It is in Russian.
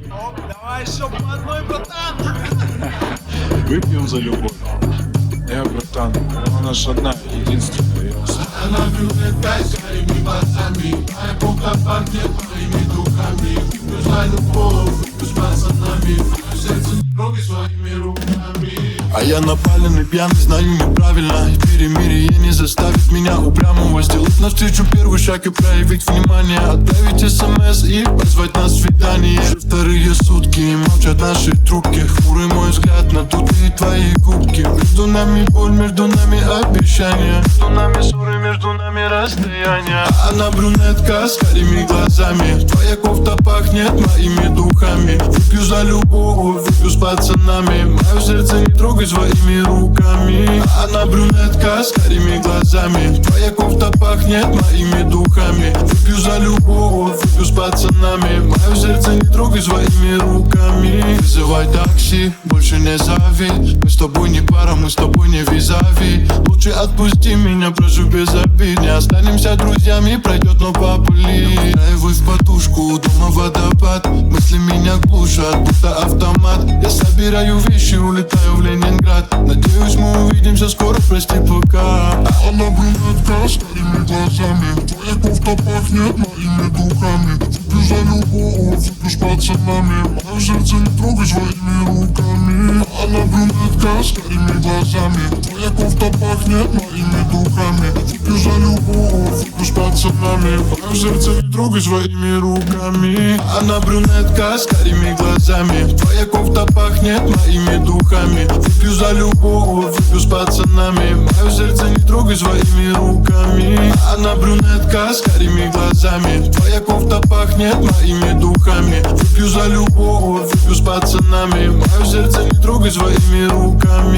Давай еще по одной, братан. Выпьем за любовь. Братан, она ж одна, единственная. Она брюнетка с карими глазами, моя кофта пахнет моими духами. Выпью за любовь, выпью с пацанами, мое сердце не трогай своими руками. А я напаленный, пьяный, знаю неправильно. И в перемирие не заставит меня упрямого сделать навстречу первый шаг и проявить внимание. Отправить смс и позвать на свидание. Уже вторые сутки и молчат наши трубки. Хмурый мой взгляд на тугие твои губки. Между нами боль, между нами обещания. Между нами ссоры, между нами расстояние. А она брюнетка с карими глазами. Твоя кофта пахнет моими духами. Выпью за любовь, выпью с пацанами. Мое сердце не трогай своими руками. А она брюнетка с карими глазами. Твоя кофта пахнет моими духами. Выпью за любовь, выпью с пацанами. Мое сердце не трогай своими руками. Вызывай такси, больше не зови. Мы с тобой не пара, мы с тобой не визави. Лучше отпусти меня, прошу без обид. Не останемся друзьями, пройдет, но попули. Устраивай в подушку, дома водопад. Мысли меня глушат, будто автомат. Я собираю вещи, улетаю в Ленинград. Надеюсь, мы увидимся скоро, прости пока. Она брюнетка с карими глазами. Твоя кофта пахнет моими духами. Выпью за любовь, выпью с пацанами. Мое сердце не трогай своими руками. Она брюнетка с карими глазами. Твоя кофта пахнет моими духами. Выпью за любовь, выпью с пацанами. Мое сердце не трогай своими руками. Она брюнетка с карими глазами. Твоя кофта пахнет моими духами. Выпью за любовь, выпью с пацанами. Мое сердце не трогай своими руками. Она брюнетка с карими глазами. Твоя кофта пахнет моими духами. Выпью за любовь, выпью с пацанами. Мое сердце не трогай своими руками.